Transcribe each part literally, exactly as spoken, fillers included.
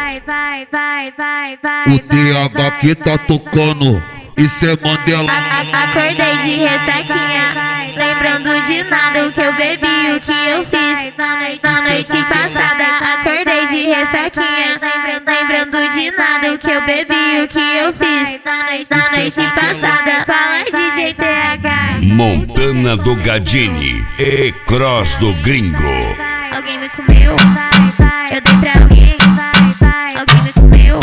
vai, vai, vai, vai, vai. O T H que tá tocando, isso é Mandela. Acordei de ressaquinha, lembrando de nada, o que eu bebi, o que eu fiz na noite, na noite passada. Acordei de ressaquinha, lembrando de nada, o que eu bebi, o que eu fiz na noite, na noite passada. Fala D J T H. Montana do Gadini e Cross do Gringo. Alguém me comeu, eu dei pra alguém. Alguém me comeu,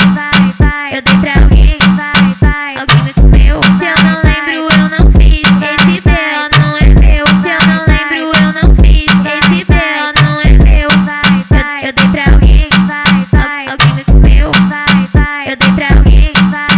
eu dei pra alguém. Alguém me comeu. Se eu não lembro, eu não fiz. Esse B O não é meu. Se eu não lembro, eu não fiz. Esse B O não é meu. Eu, eu dei pra alguém. Alguém me comeu. Eu dei pra alguém.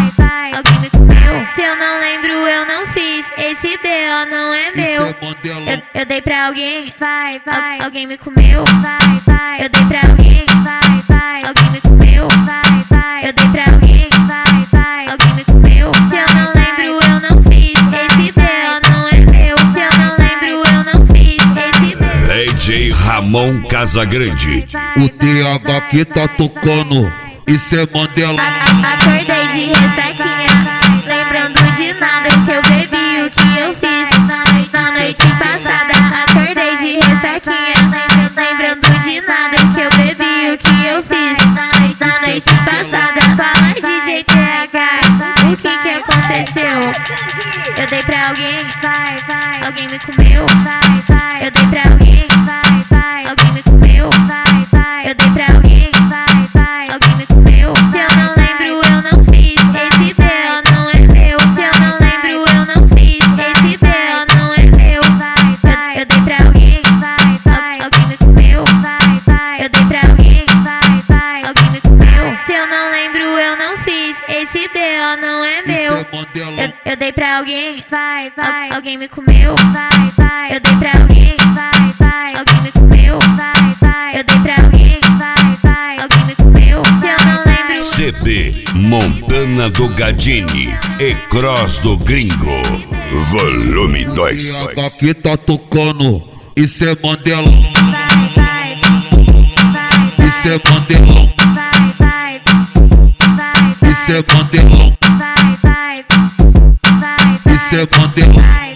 Alguém me comeu. Se eu não lembro, eu não fiz. Esse B O não é meu. Eu, eu dei pra alguém. Vai, vai. Alguém me comeu. Vai, vai. Eu dei pra alguém. Vai, vai. Alguém me comeu. Vai, vai. Eu dei pra alguém. Vai, vai. Alguém me comeu. Se eu não lembro, eu não fiz. Esse B O não é meu. Se eu não lembro, eu não fiz. Esse B O. D J Ramon Casagrande. O T H que tá tocando, isso é Mandela. Acordei de ressaquinha, lembrando de nada, o que eu bebi, o que eu fiz na noite, na noite passada. Acordei de ressaquinha, lembrando de nada, o que eu bebi, o que eu fiz na noite, na noite passada. Fala D J T H, o que que aconteceu? Eu dei pra alguém, vai, vai. Alguém me comeu, vai, vai. Eu dei pra alguém, vai, vai. Alguém me comeu, vai, vai. Eu dei pra alguém, vai, vai. Alguém me comeu. Se eu não lembro, eu não fiz. Esse B O não é meu. Se eu não lembro, eu não fiz. Esse B O não é meu. Vai, vai. Eu dei pra alguém, vai, vai. Alguém me comeu, vai, vai. Eu dei pra alguém, vai, vai. Alguém me comeu. Se eu não lembro, eu não fiz. Esse B O não é meu. Eu, eu dei pra alguém, vai, vai. Alguém me comeu, vai, vai. Eu dei pra alguém, vai, vai. Alguém me comeu, vai, vai. Eu dei pra alguém, vai, vai. Alguém me comeu. Se eu não lembro. C D Montana do Gadini e Cross do Gringo. Volume dois. O T H que tá tocando, isso é Mandela. Vai, vai, vai, Isso é Mandela. vai, vai, vai, Isso é Mandela. vai, vai, vai, Isso é Mandela. vai.